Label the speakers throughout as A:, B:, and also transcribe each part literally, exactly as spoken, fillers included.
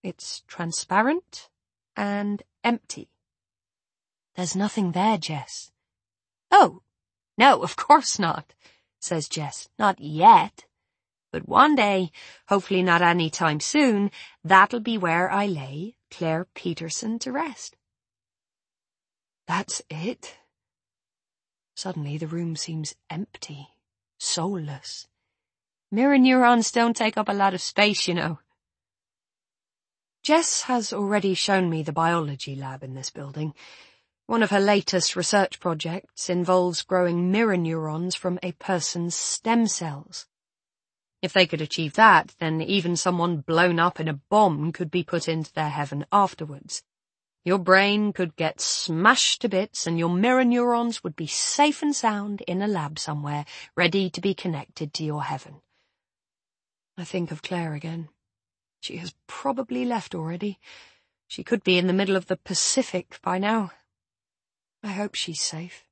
A: It's transparent and empty.
B: There's nothing there, Jess.
A: Oh, no, of course not, says Jess. Not yet. But one day, hopefully not any time soon, that'll be where I lay Claire Peterson to rest.
B: That's it? Suddenly the room seems empty, soulless.
A: Mirror neurons don't take up a lot of space, you know.
B: Jess has already shown me the biology lab in this building. One of her latest research projects involves growing mirror neurons from a person's stem cells. If they could achieve that, then even someone blown up in a bomb could be put into their heaven afterwards. Your brain could get smashed to bits and your mirror neurons would be safe and sound in a lab somewhere, ready to be connected to your heaven. I think of Claire again. She has probably left already. She could be in the middle of the Pacific by now. I hope she's safe.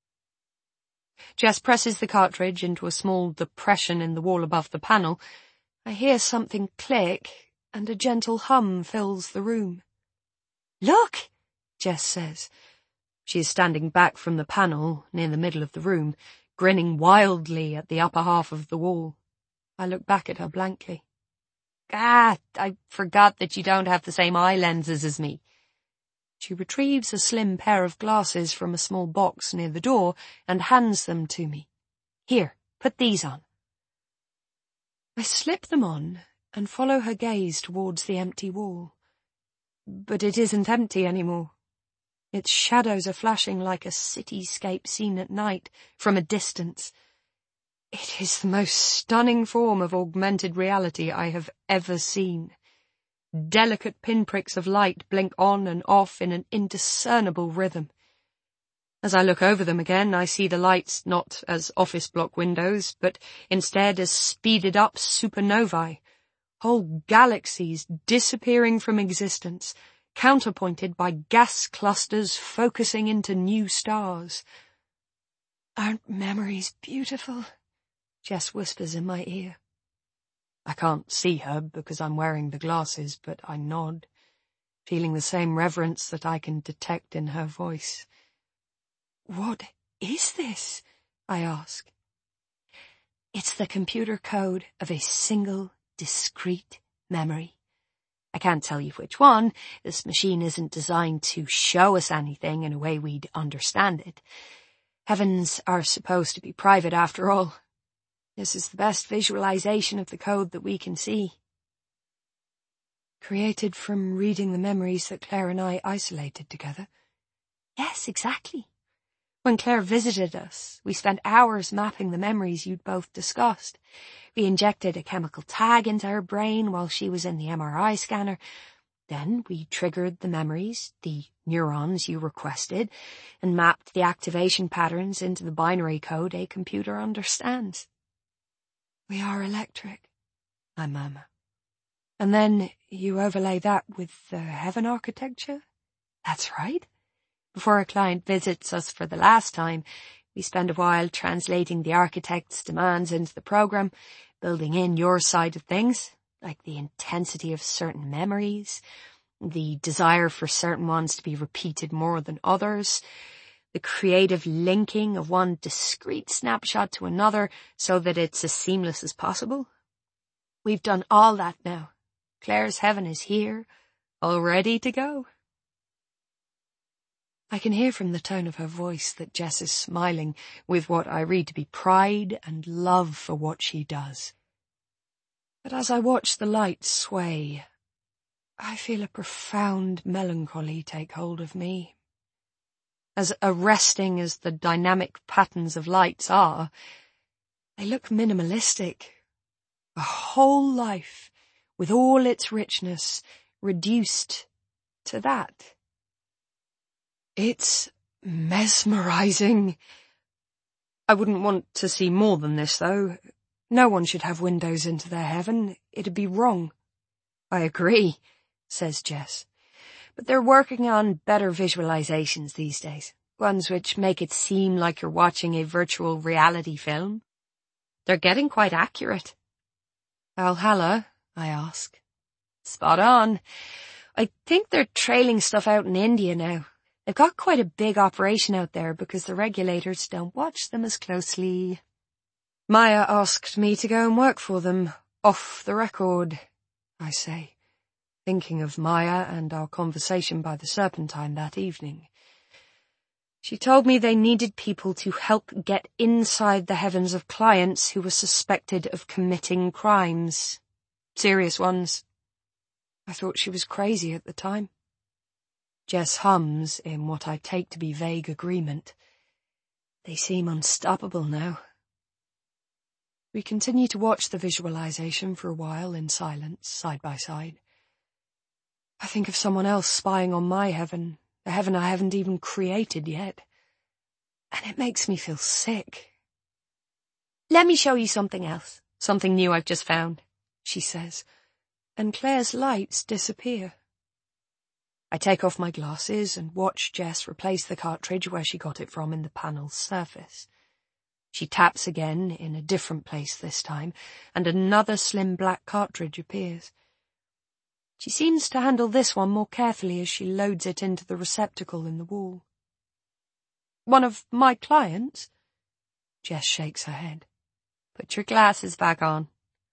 A: Jess presses the cartridge into a small depression in the wall above the panel.
B: I hear something click, and a gentle hum fills the room.
A: Look,
B: Jess says. She is standing back from the panel, near the middle of the room, grinning wildly at the upper half of the wall. I look back at her blankly.
A: Ah, I forgot that you don't have the same eye lenses as me.
B: She retrieves a slim pair of glasses from a small box near the door and hands them to me.
A: Here, put these on.
B: I slip them on and follow her gaze towards the empty wall. But it isn't empty anymore. Its shadows are flashing like a cityscape seen at night from a distance. It is the most stunning form of augmented reality I have ever seen. Delicate pinpricks of light blink on and off in an indiscernible rhythm. As I look over them again, I see the lights not as office block windows, but instead as speeded up supernovae, whole galaxies disappearing from existence, counterpointed by gas clusters focusing into new stars. Aren't memories beautiful? Jess whispers in my ear. I can't see her because I'm wearing the glasses, but I nod, feeling the same reverence that I can detect in her voice. What is this? I ask. It's the computer code of a single, discrete memory. I can't tell you which one. This machine isn't designed to show us anything in a way we'd understand it. Heavens are supposed to be private after all. This is the best visualization of the code that we can see. Created from reading the memories that Claire and I isolated together?
A: Yes, exactly.
B: When Claire visited us, we spent hours mapping the memories you'd both discussed. We injected a chemical tag into her brain while she was in the M R I scanner. Then we triggered the memories, the neurons you requested, and mapped the activation patterns into the binary code a computer understands. We are electric, I murmur. And then you overlay that with the heaven architecture?
A: That's right. Before a client visits us for the last time, we spend a while translating the architect's demands into the program, building in your side of things, like the intensity of certain memories, the desire for certain ones to be repeated more than others, the creative linking of one discrete snapshot to another so that it's as seamless as possible. We've done all that now. Claire's heaven is here, all ready to go. I can hear from the tone of her voice that Jess is smiling with what I read to be pride and love for what she does. But as I watch the lights sway, I feel a profound melancholy take hold of me. As arresting as the dynamic patterns of lights are, they look minimalistic. A whole life, with all its richness, reduced to that. It's mesmerizing. I wouldn't want to see more than this, though. No one should have windows into their heaven. It'd be wrong. I agree, says Jess. But they're working on better visualizations these days, ones which make it seem like you're watching a virtual reality film. They're getting quite accurate.
B: Valhalla, I ask.
A: Spot on. I think they're trailing stuff out in India now. They've got quite a big operation out there because the regulators don't watch them as closely.
B: Maya asked me to go and work for them, off the record, I say, thinking of Maya and our conversation by the Serpentine that evening. She told me they needed people to help get inside the heavens of clients who were suspected of committing crimes. Serious ones. I thought she was crazy at the time. Jess hums in what I take to be vague agreement. They seem unstoppable now. We continue to watch the visualization for a while in silence, side by side. I think of someone else spying on my heaven, the heaven I haven't even created yet. And it makes me feel sick.
A: Let me show you something else, something new I've just found, she says,
B: and Claire's lights disappear. I take off my glasses and watch Jess replace the cartridge where she got it from in the panel's surface. She taps again, in a different place this time, and another slim black cartridge appears. She seems to handle this one more carefully as she loads it into the receptacle in the wall. One of my clients? Jess shakes her head.
A: Put your glasses back on.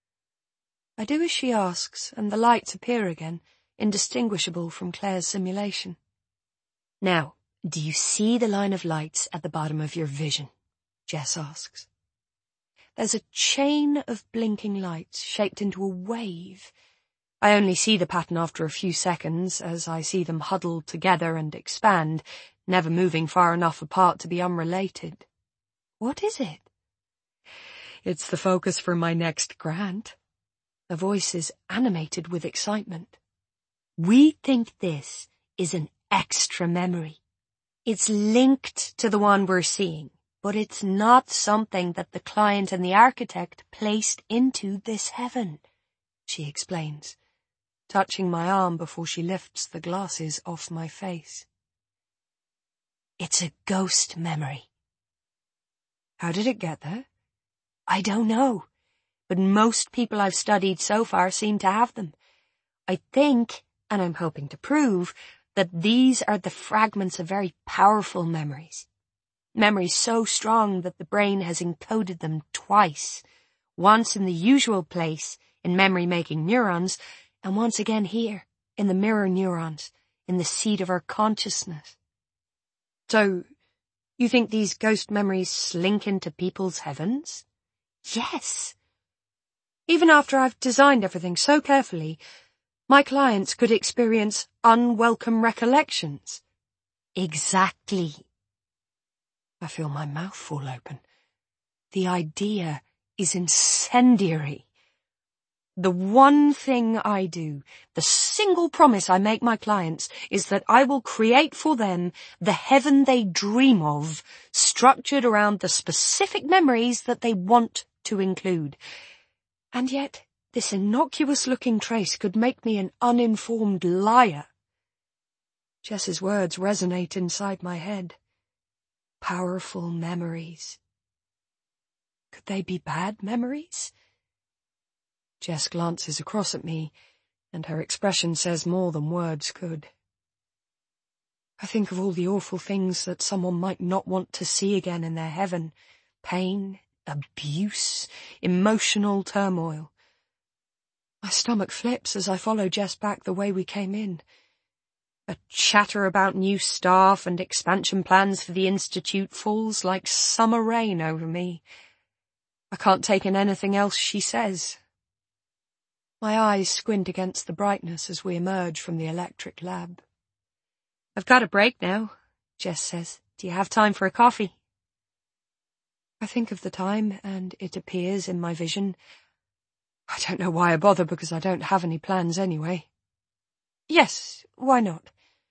B: I do as she asks, and the lights appear again, indistinguishable from Claire's simulation.
A: Now, do you see the line of lights at the bottom of your vision? Jess asks.
B: There's a chain of blinking lights shaped into a wave. I only see the pattern after a few seconds as I see them huddled together and expand, never moving far enough apart to be unrelated.
A: What is it?
B: It's the focus for my next grant. The voice is animated with excitement.
A: We think this is an extra memory. It's linked to the one we're seeing, but it's not something that the client and the architect placed into this heaven, she explains, touching my arm before she lifts the glasses off my face. It's a ghost memory.
B: How did it get there?
A: I don't know, but most people I've studied so far seem to have them. I think, and I'm hoping to prove, that these are the fragments of very powerful memories. Memories so strong that the brain has encoded them twice, once in the usual place, in memory-making neurons, and once again here, in the mirror neurons, in the seat of our consciousness.
B: So, you think these ghost memories slink into people's heavens?
A: Yes.
B: Even after I've designed everything so carefully, my clients could experience unwelcome recollections.
A: Exactly.
B: I feel my mouth fall open. The idea is incendiary. The one thing I do, the single promise I make my clients, is that I will create for them the heaven they dream of, structured around the specific memories that they want to include. And yet, this innocuous-looking trace could make me an uninformed liar. Jess's words resonate inside my head. Powerful memories. Could they be bad memories? Jess glances across at me, and her expression says more than words could. I think of all the awful things that someone might not want to see again in their heaven. Pain, abuse, emotional turmoil. My stomach flips as I follow Jess back the way we came in. A chatter about new staff and expansion plans for the Institute falls like summer rain over me. I can't take in anything else she says. My eyes squint against the brightness as we emerge from the electric lab.
A: I've got a break now, Jess says. Do you have time for a coffee?
B: I think of the time, and it appears in my vision. I don't know why I bother, because I don't have any plans anyway. Yes, why not?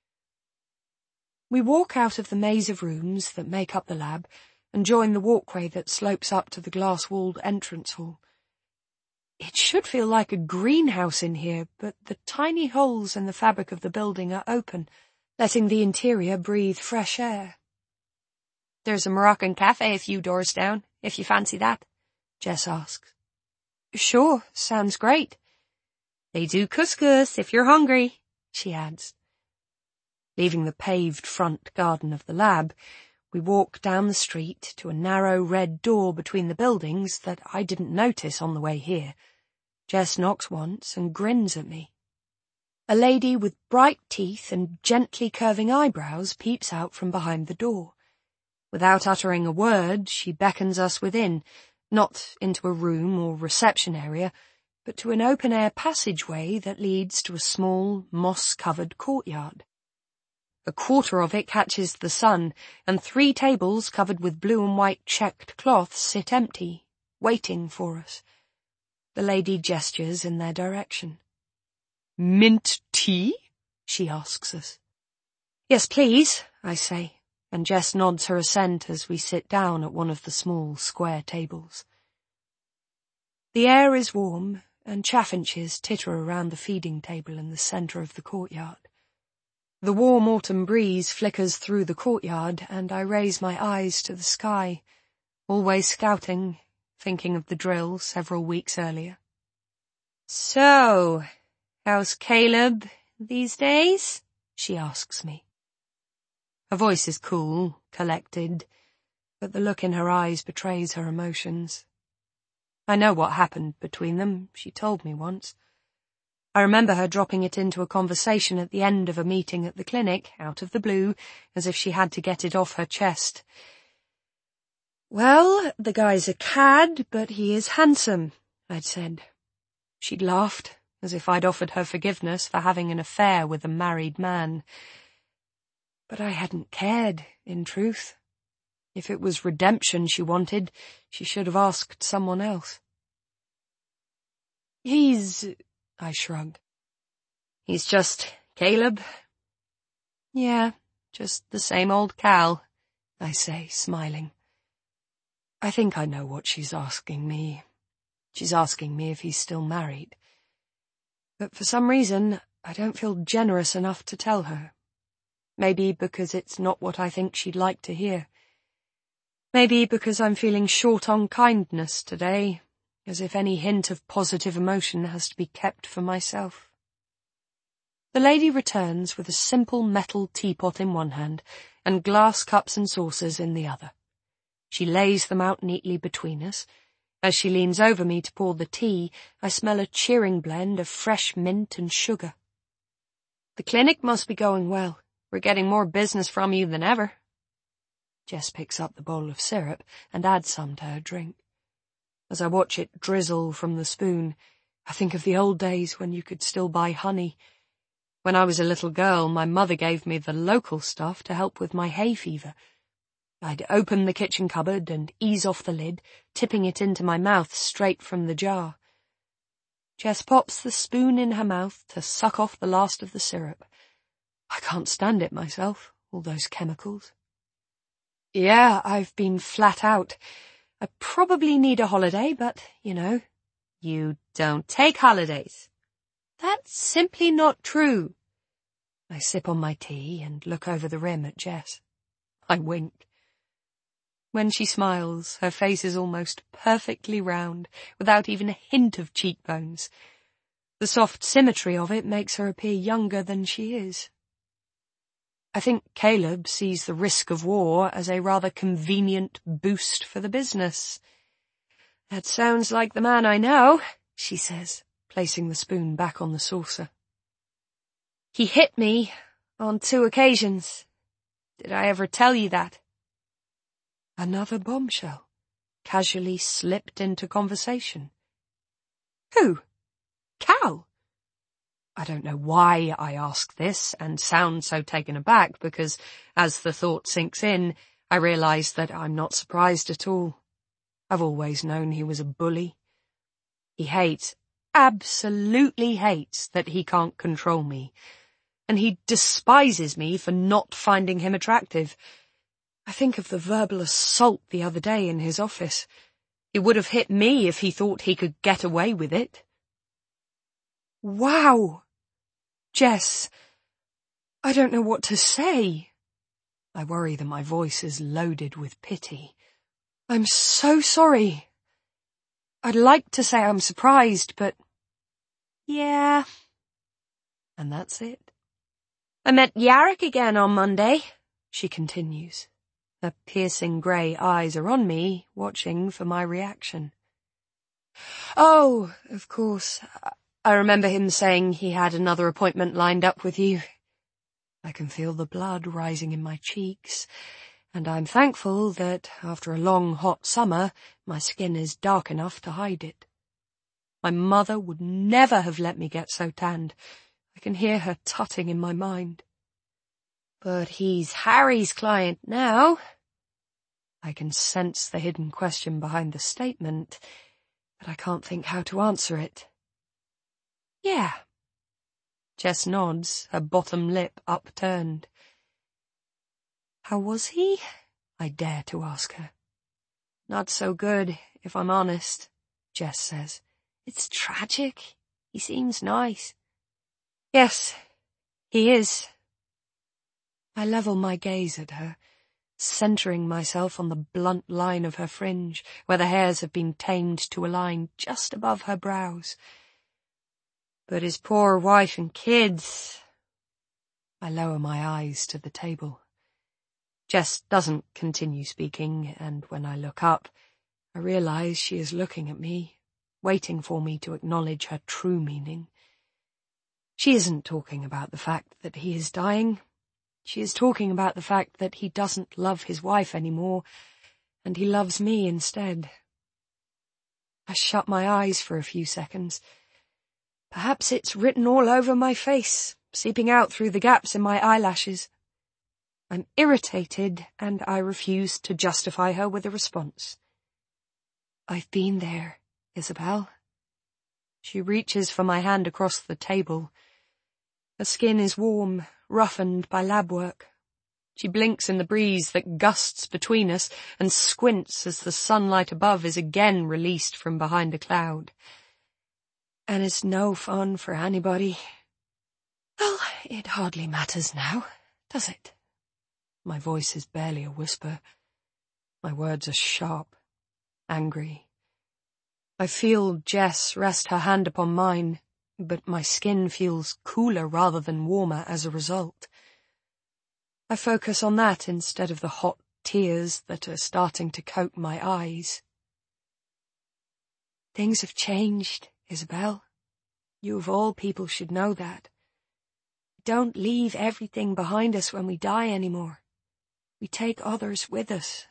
B: We walk out of the maze of rooms that make up the lab and join the walkway that slopes up to the glass-walled entrance hall. It should feel like a greenhouse in here, but the tiny holes in the fabric of the building are open, letting the interior breathe fresh air.
A: There's a Moroccan cafe a few doors down, if you fancy that, Jess asks.
B: Sure, sounds great.
A: They do couscous if you're hungry, she adds. Leaving the paved front garden of the lab, we walk down the street to a narrow red door between the buildings that I didn't notice on the way here. Jess knocks once and grins at me. A lady with bright teeth and gently curving eyebrows peeps out from behind the door. Without uttering a word, she beckons us within, not into a room or reception area, but to an open-air passageway that leads to a small, moss-covered courtyard. A quarter of it catches the sun, and three tables covered with blue and white checked cloth sit empty, waiting for us. The lady gestures in their direction. "Mint tea?" she asks us. "Yes, please," I say, and Jess nods her assent as we sit down at one of the small square tables. The air is warm, and chaffinches titter around the feeding table in the centre of the courtyard. The warm autumn breeze flickers through the courtyard, and I raise my eyes to the sky, always scouting, thinking of the drill several weeks earlier. "So, how's Caleb these days?" she asks me. Her voice is cool, collected, but the look in her eyes betrays her emotions. I know what happened between them, she told me once. I remember her dropping it into a conversation at the end of a meeting at the clinic, out of the blue, as if she had to get it off her chest. "Well, the guy's a cad, but he is handsome," I'd said. She'd laughed, as if I'd offered her forgiveness for having an affair with a married man. But I hadn't cared, in truth. If it was redemption she wanted, she should have asked someone else. "He's..." I shrug. "He's just Caleb." "Yeah, just the same old Cal," I say, smiling. I think I know what she's asking me. She's asking me if he's still married. But for some reason, I don't feel generous enough to tell her. Maybe because it's not what I think she'd like to hear. Maybe because I'm feeling short on kindness today, as if any hint of positive emotion has to be kept for myself. The lady returns with a simple metal teapot in one hand and glass cups and saucers in the other. She lays them out neatly between us. As she leans over me to pour the tea, I smell a cheering blend of fresh mint and sugar. "The clinic must be going well. We're getting more business from you than ever." Jess picks up the bowl of syrup and adds some to her drink. As I watch it drizzle from the spoon, I think of the old days when you could still buy honey. When I was a little girl, my mother gave me the local stuff to help with my hay fever. I'd open the kitchen cupboard and ease off the lid, tipping it into my mouth straight from the jar. Jess pops the spoon in her mouth to suck off the last of the syrup. I can't stand it myself, all those chemicals. "Yeah, I've been flat out. I probably need a holiday, but, you know." "You don't take holidays." "That's simply not true." I sip on my tea and look over the rim at Jess. I wink. When she smiles, her face is almost perfectly round, without even a hint of cheekbones. The soft symmetry of it makes her appear younger than she is. I think Caleb sees the risk of war as a rather convenient boost for the business. "That sounds like the man I know," she says, placing the spoon back on the saucer. "He hit me on two occasions. Did I ever tell you that?" Another bombshell, casually slipped into conversation. "Who? Cal?" I don't know why I ask this and sound so taken aback, because as the thought sinks in, I realise that I'm not surprised at all. I've always known he was a bully. He hates, absolutely hates, that he can't control me, and he despises me for not finding him attractive. I think of the verbal assault the other day in his office. He would have hit me if he thought he could get away with it. Wow! Jess, I don't know what to say. I worry that my voice is loaded with pity. I'm so sorry. I'd like to say I'm surprised, but... Yeah.
B: And that's it.
A: I met Yarrick again on Monday,
B: she continues. Her piercing grey eyes are on me, watching for my reaction. Oh, of course. I remember him saying he had another appointment lined up with you. I can feel the blood rising in my cheeks, and I'm thankful that, after a long hot summer, my skin is dark enough to hide it. My mother would never have let me get so tanned. I can hear her tutting in my mind.
A: But he's Harry's client now.
B: I can sense the hidden question behind the statement, but I can't think how to answer it.
A: Yeah.
B: Jess nods, her bottom lip upturned. How was he? I dare to ask her.
A: Not so good, if I'm honest,
B: Jess says.
A: It's tragic. He seems nice.
B: Yes, he is. I level my gaze at her, centering myself on the blunt line of her fringe, where the hairs have been tamed to a line just above her brows.
A: But his poor wife and kids.
B: I lower my eyes to the table. Jess doesn't continue speaking, and when I look up, I realize she is looking at me, waiting for me to acknowledge her true meaning. She isn't talking about the fact that he is dying. She is talking about the fact that he doesn't love his wife anymore, and he loves me instead. I shut my eyes for a few seconds. Perhaps it's written all over my face, seeping out through the gaps in my eyelashes. I'm irritated, and I refuse to justify her with a response. I've been there, Isabel. She reaches for my hand across the table. Her skin is warm, roughened by lab work. She blinks in the breeze that gusts between us and squints as the sunlight above is again released from behind a cloud. And it's no fun for anybody. Well, it hardly matters now, does it? My voice is barely a whisper. My words are sharp, angry. I feel Jess rest her hand upon mine, but my skin feels cooler rather than warmer as a result. I focus on that instead of the hot tears that are starting to coat my eyes. Things have changed, Isabel. You of all people should know that. We don't leave everything behind us when we die anymore. We take others with us.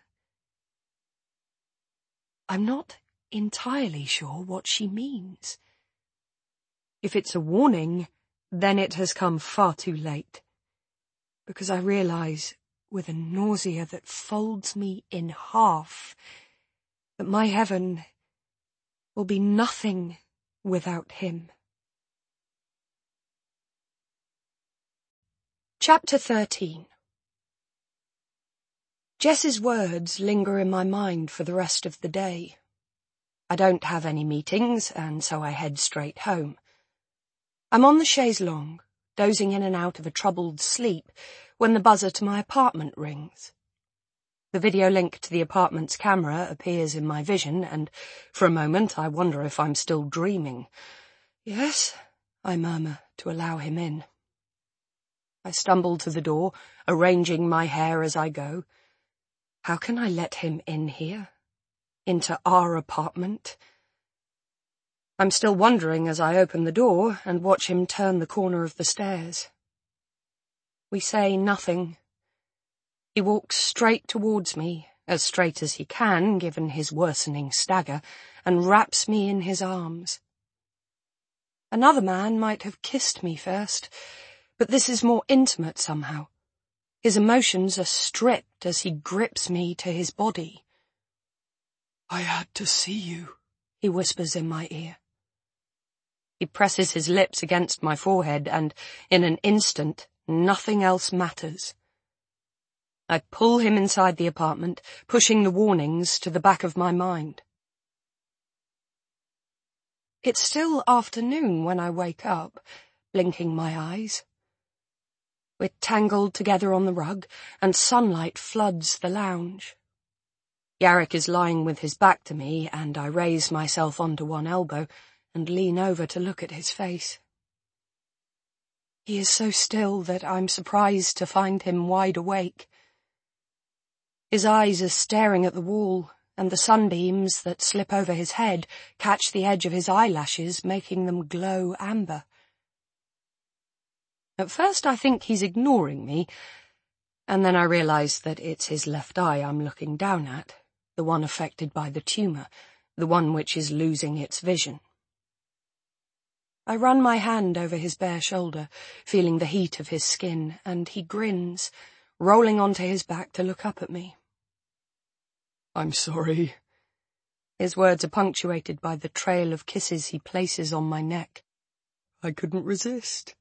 B: I'm not entirely sure what she means. If it's a warning, then it has come far too late. Because I realize, with a nausea that folds me in half, that my heaven will be nothing without him. Chapter thirteen. Jess's words linger in my mind for the rest of the day. I don't have any meetings, and so I head straight home. I'm on the chaise longue, dozing in and out of a troubled sleep, when the buzzer to my apartment rings. The video link to the apartment's camera appears in my vision, and for a moment I wonder if I'm still dreaming. Yes, I murmur to allow him in. I stumble to the door, arranging my hair as I go. How can I let him in here? Into our apartment? I'm still wondering as I open the door and watch him turn the corner of the stairs. We say nothing. He walks straight towards me, as straight as he can, given his worsening stagger, and wraps me in his arms. Another man might have kissed me first, but this is more intimate somehow. His emotions are stripped as he grips me to his body. I had to see you, he whispers in my ear. He presses his lips against my forehead, and in an instant, nothing else matters. I pull him inside the apartment, pushing the warnings to the back of my mind. It's still afternoon when I wake up, blinking my eyes. We're tangled together on the rug, and sunlight floods the lounge. Yarrick is lying with his back to me, and I raise myself onto one elbow, and lean over to look at his face. He is so still that I'm surprised to find him wide awake. His eyes are staring at the wall, and the sunbeams that slip over his head catch the edge of his eyelashes, making them glow amber. At first I think he's ignoring me, and then I realise that it's his left eye I'm looking down at, the one affected by the tumour, the one which is losing its vision. I run my hand over his bare shoulder, feeling the heat of his skin, and he grins, rolling onto his back to look up at me.
C: I'm sorry.
B: His words are punctuated by the trail of kisses he places on my neck.
C: I couldn't resist.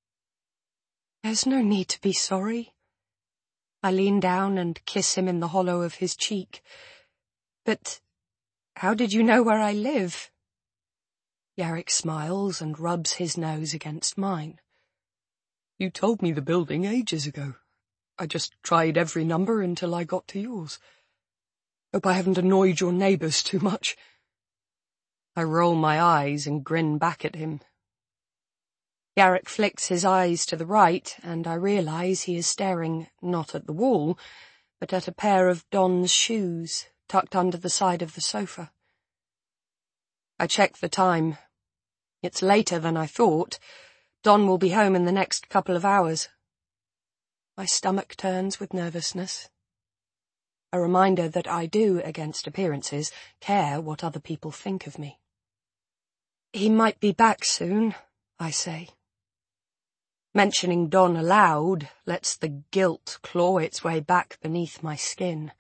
B: There's no need to be sorry. I lean down and kiss him in the hollow of his cheek. But how did you know where I live? Yarrick smiles and rubs his nose against mine.
C: You told me the building ages ago. I just tried every number until I got to yours. Hope I haven't annoyed your neighbours too much.
B: I roll my eyes and grin back at him. Yarrick flicks his eyes to the right, and I realise he is staring not at the wall, but at a pair of Don's shoes tucked under the side of the sofa. I check the time. It's later than I thought. Don will be home in the next couple of hours. My stomach turns with nervousness. A reminder that I do, against appearances, care what other people think of me. He might be back soon, I say. Mentioning Don aloud lets the guilt claw its way back beneath my skin.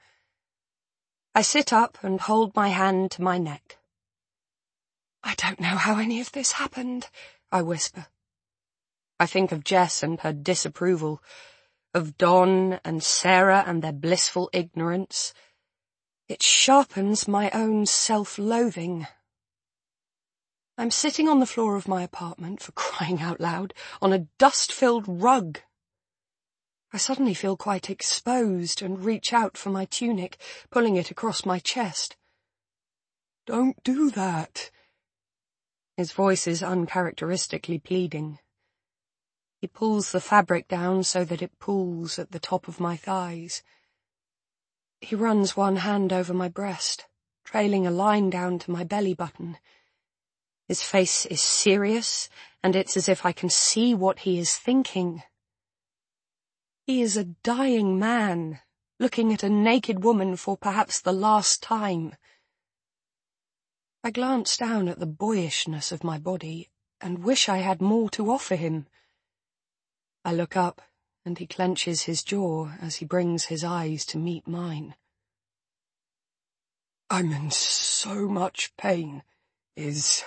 B: I sit up and hold my hand to my neck. I don't know how any of this happened, I whisper. I think of Jess and her disapproval, of Don and Sarah and their blissful ignorance. It sharpens my own self-loathing. I'm sitting on the floor of my apartment, for crying out loud, on a dust-filled rug. I suddenly feel quite exposed and reach out for my tunic, pulling it across my chest.
C: Don't do that.
B: His voice is uncharacteristically pleading. He pulls the fabric down so that it pools at the top of my thighs. He runs one hand over my breast, trailing a line down to my belly button. His face is serious, and it's as if I can see what he is thinking. He is a dying man, looking at a naked woman for perhaps the last time. I glance down at the boyishness of my body and wish I had more to offer him. I look up, and he clenches his jaw as he brings his eyes to meet mine.
C: I'm in so much pain, Iz.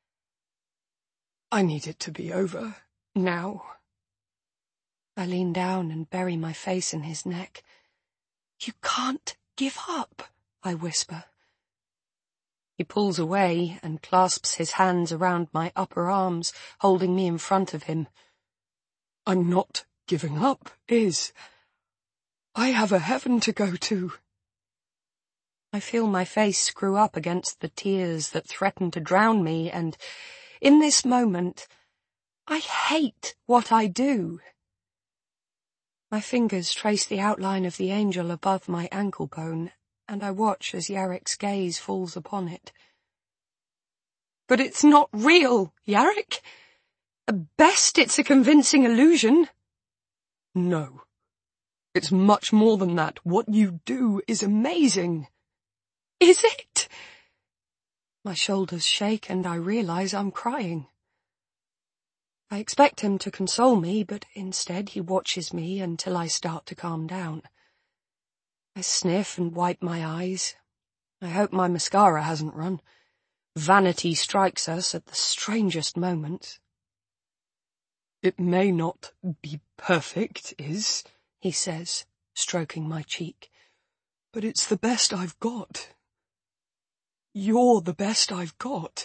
C: I need it to be over, now.
B: I lean down and bury my face in his neck. You can't give up, I whisper. He pulls away and clasps his hands around my upper arms, holding me in front of him.
C: I'm not giving up, Iz. I have a heaven to go to.
B: I feel my face screw up against the tears that threaten to drown me, and in this moment, I hate what I do. My fingers trace the outline of the angel above my ankle bone, and I watch as Yarrick's gaze falls upon it. But it's not real, Yarrick. At best, it's a convincing illusion.
C: No. It's much more than that. What you do is amazing.
B: Is it? My shoulders shake and I realize I'm crying. I expect him to console me, but instead he watches me until I start to calm down. I sniff and wipe my eyes. I hope my mascara hasn't run. Vanity strikes us at the strangest moments.
C: It may not be perfect, Iz,
B: he says, stroking my cheek.
C: But it's the best I've got. You're the best I've got.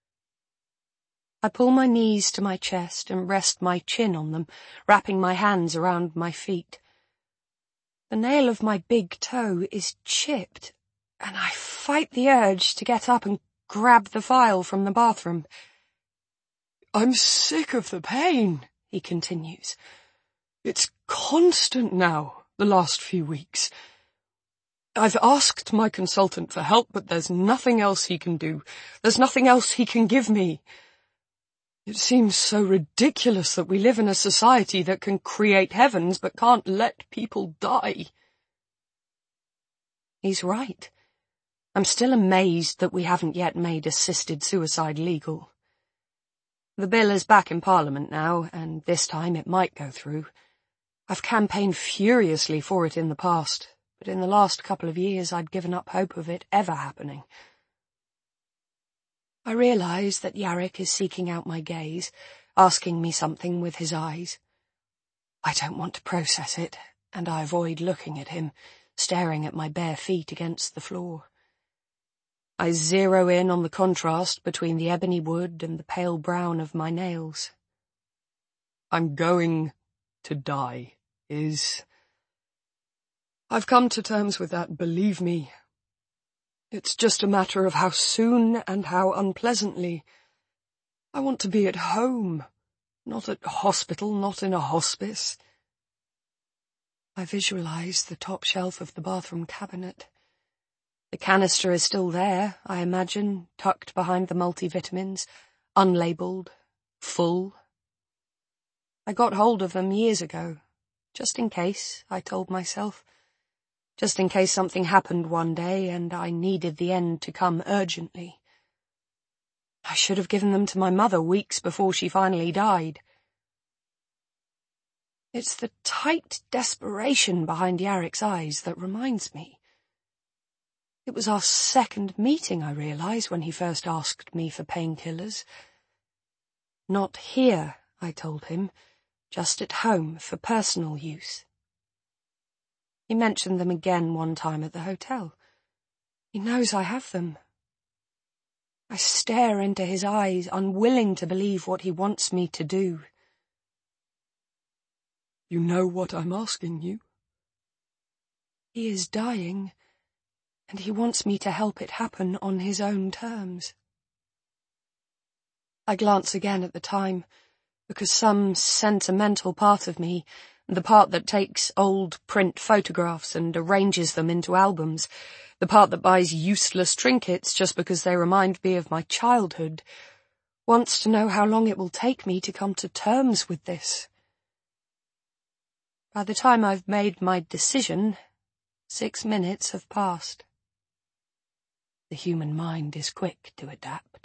B: I pull my knees to my chest and rest my chin on them, wrapping my hands around my feet. The nail of my big toe is chipped, and I fight the urge to get up and grab the file from the bathroom.
C: "I'm sick of the pain," he continues. "It's constant now, the last few weeks. I've asked my consultant for help, but there's nothing else he can do. There's nothing else he can give me. It seems so ridiculous that we live in a society that can create heavens but can't let people die."
B: He's right. I'm still amazed that we haven't yet made assisted suicide legal. The bill is back in Parliament now, and this time it might go through. I've campaigned furiously for it in the past, but in the last couple of years I'd given up hope of it ever happening. I realise that Yarrick is seeking out my gaze, asking me something with his eyes. I don't want to process it, and I avoid looking at him, staring at my bare feet against the floor. I zero in on the contrast between the ebony wood and the pale brown of my nails.
C: "I'm going to die, is... I've come to terms with that, believe me. It's just a matter of how soon and how unpleasantly. I want to be at home, not at hospital, not in a hospice."
B: I visualise the top shelf of the bathroom cabinet. The canister is still there, I imagine, tucked behind the multivitamins, unlabelled, full. I got hold of them years ago, just in case, I told myself. Just in case something happened one day and I needed the end to come urgently. I should have given them to my mother weeks before she finally died. It's the tight desperation behind Yarrick's eyes that reminds me. It was our second meeting, I realise, when he first asked me for painkillers. "Not here," I told him, "just at home for personal use." He mentioned them again one time at the hotel. He knows I have them. I stare into his eyes, unwilling to believe what he wants me to do.
C: "You know what I'm asking you?"
B: He is dying, and he wants me to help it happen on his own terms. I glance again at the time, because some sentimental part of me, the part that takes old print photographs and arranges them into albums, the part that buys useless trinkets just because they remind me of my childhood, wants to know how long it will take me to come to terms with this. By the time I've made my decision, six minutes have passed. The human mind is quick to adapt.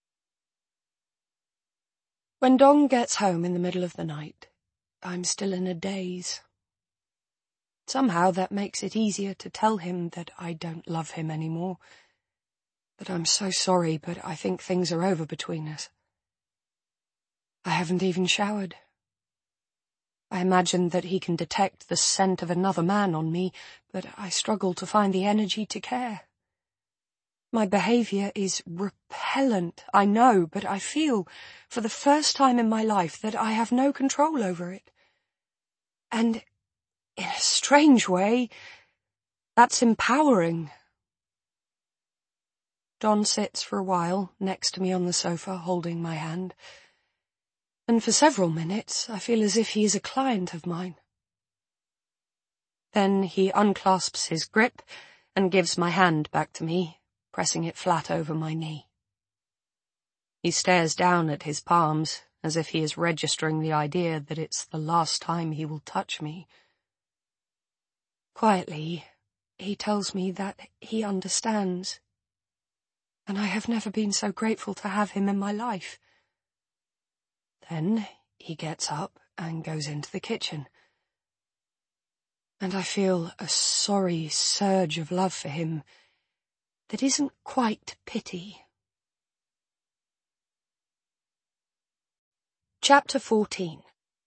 B: When Dong gets home in the middle of the night, I'm still in a daze. Somehow that makes it easier to tell him that I don't love him anymore, that I'm so sorry, but I think things are over between us. I haven't even showered. I imagine that he can detect the scent of another man on me, but I struggle to find the energy to care. My behaviour is repellent, I know, but I feel, for the first time in my life, that I have no control over it. And, in a strange way, that's empowering. Don sits for a while next to me on the sofa, holding my hand, and for several minutes I feel as if he is a client of mine. Then he unclasps his grip and gives my hand back to me, pressing it flat over my knee. He stares down at his palms, as if he is registering the idea that it's the last time he will touch me. Quietly, he tells me that he understands, and I have never been so grateful to have him in my life. Then he gets up and goes into the kitchen, and I feel a sorry surge of love for him that isn't quite pity. Chapter fourteen.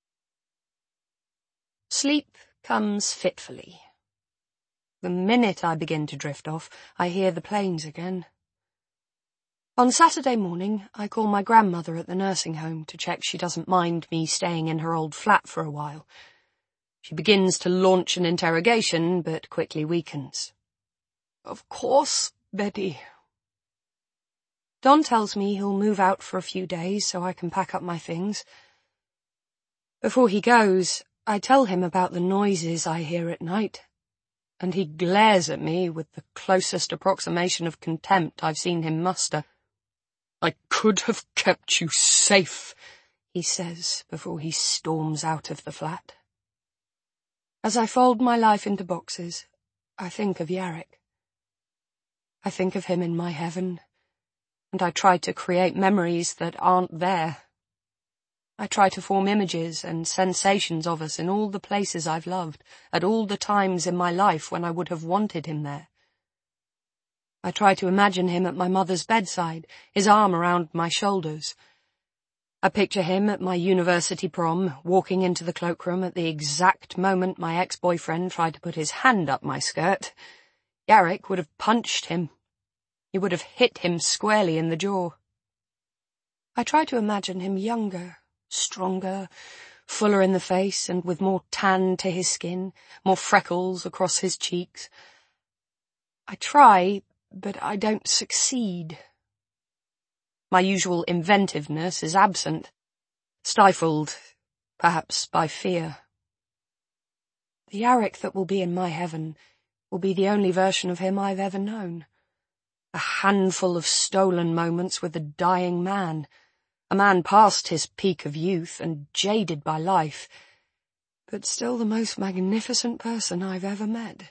B: Sleep comes fitfully. The minute I begin to drift off, I hear the planes again. On Saturday morning, I call my grandmother at the nursing home to check she doesn't mind me staying in her old flat for a while. She begins to launch an interrogation, but quickly weakens. "Of course, Betty." Don tells me he'll move out for a few days so I can pack up my things. Before he goes, I tell him about the noises I hear at night, and he glares at me with the closest approximation of contempt I've seen him muster.
C: "I could have kept you safe,"
B: he says before he storms out of the flat. As I fold my life into boxes, I think of Yarrick. I think of him in my heaven, and I try to create memories that aren't there. I try to form images and sensations of us in all the places I've loved, at all the times in my life when I would have wanted him there. I try to imagine him at my mother's bedside, his arm around my shoulders. I picture him at my university prom, walking into the cloakroom at the exact moment my ex-boyfriend tried to put his hand up my skirt. Yarrick would have punched him. He would have hit him squarely in the jaw. I try to imagine him younger, stronger, fuller in the face, and with more tan to his skin, more freckles across his cheeks. I try, but I don't succeed. My usual inventiveness is absent, stifled, perhaps by fear. The Yarrick that will be in my heaven will be the only version of him I've ever known. A handful of stolen moments with a dying man, a man past his peak of youth and jaded by life, but still the most magnificent person I've ever met.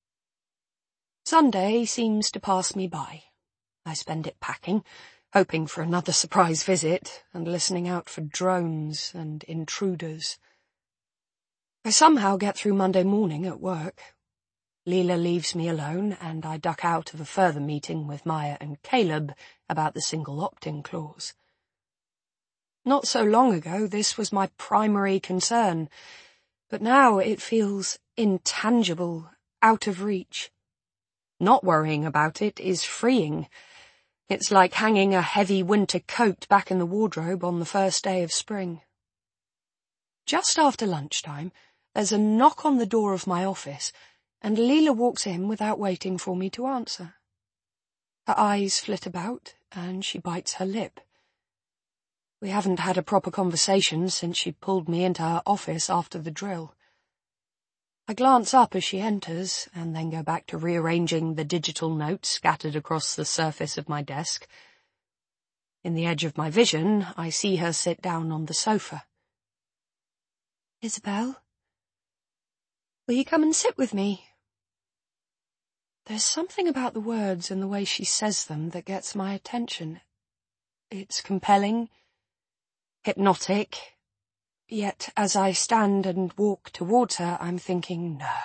B: Sunday seems to pass me by. I spend it packing, hoping for another surprise visit, and listening out for drones and intruders. I somehow get through Monday morning at work. Leela leaves me alone, and I duck out of a further meeting with Maya and Caleb about the single opt-in clause. Not so long ago, this was my primary concern, but now it feels intangible, out of reach. Not worrying about it is freeing. It's like hanging a heavy winter coat back in the wardrobe on the first day of spring. Just after lunchtime, there's a knock on the door of my office, and Leela walks in without waiting for me to answer. Her eyes flit about, and she bites her lip. We haven't had a proper conversation since she pulled me into her office after the drill. I glance up as she enters, and then go back to rearranging the digital notes scattered across the surface of my desk. In the edge of my vision, I see her sit down on the sofa. "Isabel, will you come and sit with me?" There's something about the words and the way she says them that gets my attention. It's compelling, hypnotic, yet as I stand and walk towards her, I'm thinking, no,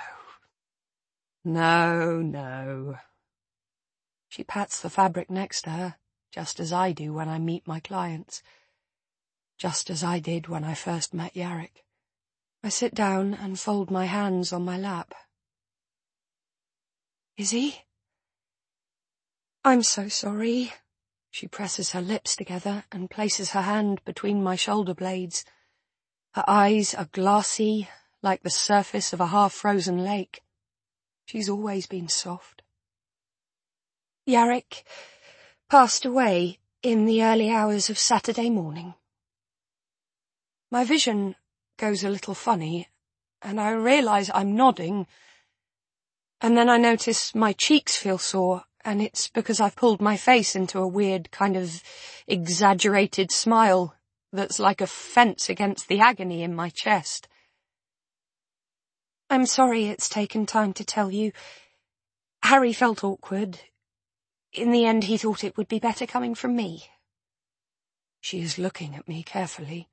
B: no, no. She pats the fabric next to her, just as I do when I meet my clients, just as I did when I first met Yarrick. I sit down and fold my hands on my lap. "Izzy? I'm so sorry." She presses her lips together and places her hand between my shoulder blades. Her eyes are glassy, like the surface of a half-frozen lake. She's always been soft. "Yarrick passed away in the early hours of Saturday morning." My vision goes a little funny, and I realize I'm nodding, and then I notice my cheeks feel sore, and it's because I've pulled my face into a weird kind of exaggerated smile that's like a fence against the agony in my chest. "I'm sorry it's taken time to tell you. Harry felt awkward. In the end, he thought it would be better coming from me." She is looking at me carefully.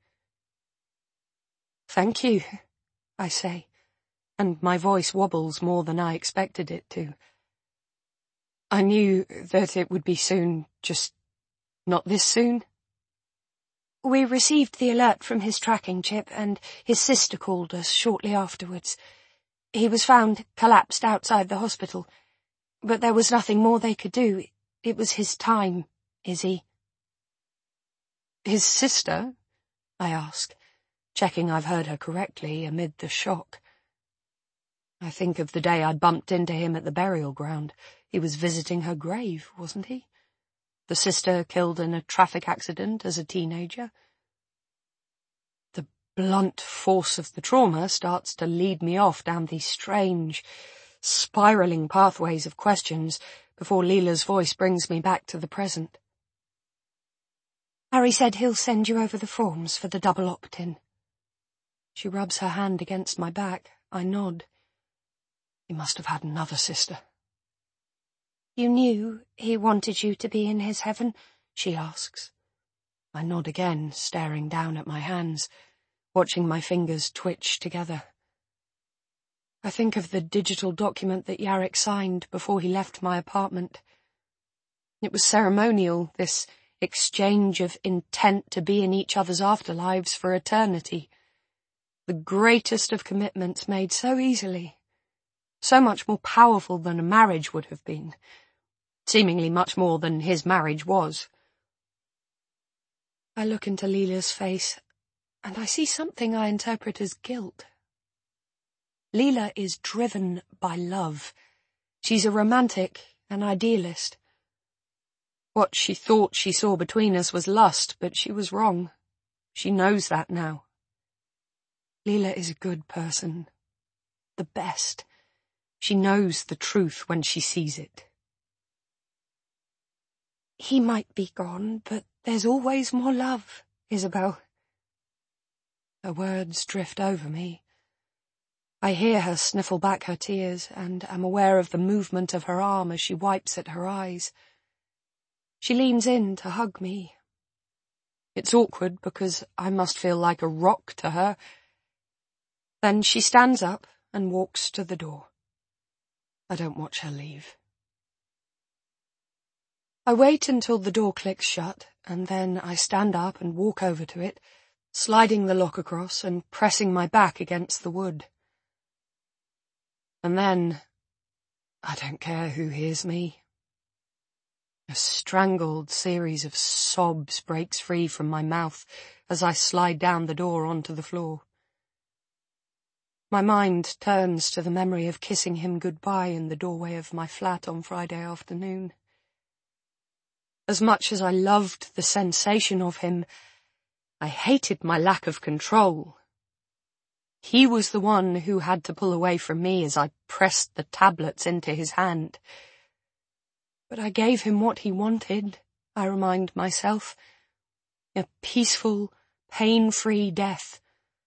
B: "Thank you," I say, and my voice wobbles more than I expected it to. "I knew that it would be soon, just not this soon." "We received the alert from his tracking chip, and his sister called us shortly afterwards. He was found collapsed outside the hospital, but there was nothing more they could do. It was his time, Izzy." "His sister?" I ask, checking I've heard her correctly amid the shock. I think of the day I bumped into him at the burial ground. He was visiting her grave, wasn't he? the sister killed in a traffic accident as a teenager. The blunt force of the trauma starts to lead me off down these strange, spiralling pathways of questions before Leela's voice brings me back to the present. Harry said he'll send you over the forms for the double opt-in. She rubs her hand against my back. I nod. He must have had another sister. You knew he wanted you to be in his heaven? She asks. I nod again, staring down at my hands, watching my fingers twitch together. I think of the digital document that Yarrick signed before he left my apartment. It was ceremonial, this exchange of intent to be in each other's afterlives for eternity. The greatest of commitments made so easily, so much more powerful than a marriage would have been, seemingly much more than his marriage was. I look into Leela's face, and I see something I interpret as guilt. Leela is driven by love. She's a romantic, an idealist. What she thought she saw between us was lust, but she was wrong. She knows that now. Leela is a good person. The best. She knows the truth when she sees it. He might be gone, but there's always more love, Isabel. Her words drift over me. I hear her sniffle back her tears, and am aware of the movement of her arm as she wipes at her eyes. She leans in to hug me. It's awkward because I must feel like a rock to her. Then she stands up and walks to the door. I don't watch her leave. I wait until the door clicks shut, and then I stand up and walk over to it, sliding the lock across and pressing my back against the wood. And then, I don't care who hears me. A strangled series of sobs breaks free from my mouth as I slide down the door onto the floor. My mind turns to the memory of kissing him goodbye in the doorway of my flat on Friday afternoon. As much as I loved the sensation of him, I hated my lack of control. He was the one who had to pull away from me as I pressed the tablets into his hand. But I gave him what he wanted, I remind myself. A peaceful, pain-free death.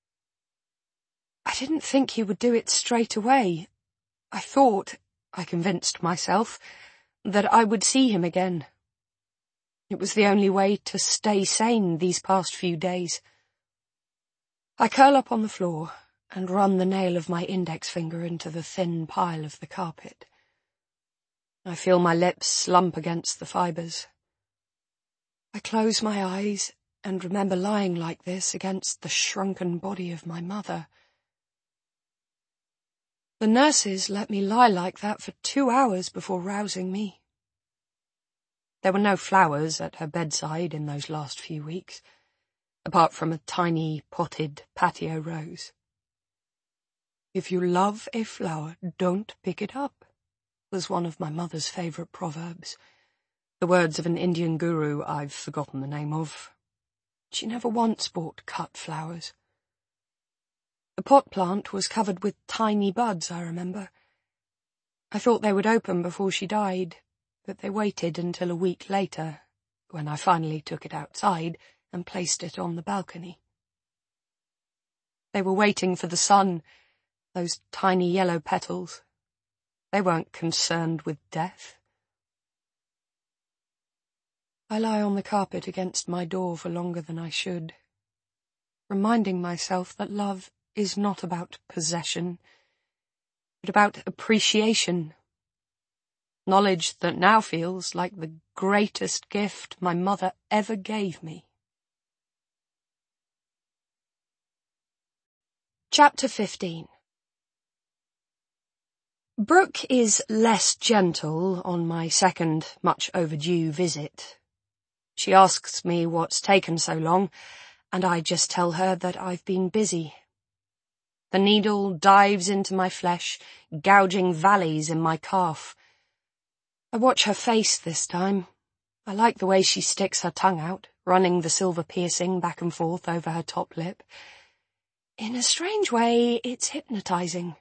B: I didn't think he would do it straight away. I thought, I convinced myself, that I would see him again. It was the only way to stay sane these past few days. I curl up on the floor and run the nail of my index finger into the thin pile of the carpet. I feel my lips slump against the fibres. I close my eyes and remember lying like this against the shrunken body of my mother. The nurses let me lie like that for two hours before rousing me. There were no flowers at her bedside in those last few weeks, apart from a tiny potted patio rose. If you love a flower, don't pick it up, was one of my mother's favourite proverbs, the words of an Indian guru I've forgotten the name of. She never once bought cut flowers. The pot plant was covered with tiny buds, I remember. I thought they would open before she died, but they waited until a week later, when I finally took it outside and placed it on the balcony. They were waiting for the sun, those tiny yellow petals. They weren't concerned with death. I lie on the carpet against my door for longer than I should, reminding myself that love is not about possession, but about appreciation. Knowledge that now feels like the greatest gift my mother ever gave me. Chapter fifteen. Brooke is less gentle on my second, much overdue visit. She asks me what's taken so long, and I just tell her that I've been busy. The needle dives into my flesh, gouging valleys in my calf. I watch her face this time. I like the way she sticks her tongue out, running the silver piercing back and forth over her top lip. In a strange way, it's hypnotizing.